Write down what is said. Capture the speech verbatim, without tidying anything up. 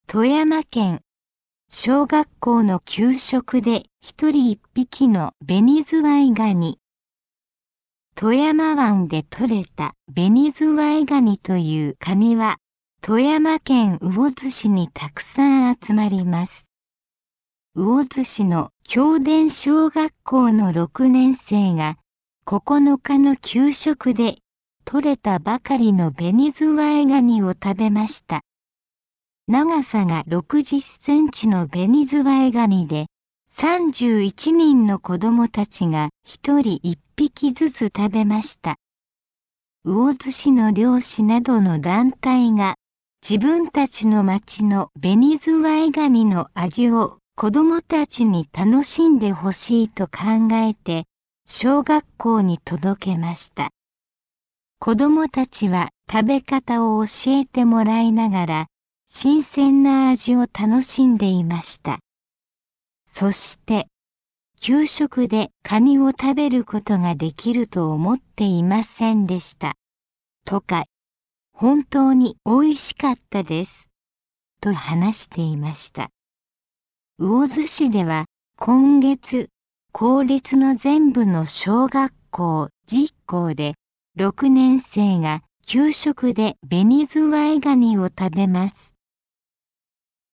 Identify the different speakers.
Speaker 1: 富山県小学校の給食で一人一匹の紅ズワイガニ。富山湾で取れた紅ズワイガニというカニは富山県魚津市にたくさん集まります。魚津市の京田小学校のろくねん生がここのかの給食で取れたばかりの紅ズワイガニを食べました。長さがろくじゅっセンチの紅ズワイガニでさんじゅういちにんの子供たちがひとりいっぴきずつ食べました。魚津市の漁師などの団体が自分たちの町の紅ズワイガニの味を子供たちに楽しんでほしいと考えて小学校に届けました。子供たちは食べ方を教えてもらいながら新鮮な味を楽しんでいました。そして給食でカニを食べることができると思っていませんでした。とか、本当に美味しかったです。と話していました。魚津市では今月、公立の全部の小学校じゅっこうでろくねん生が給食で紅ズワイガニを食べます。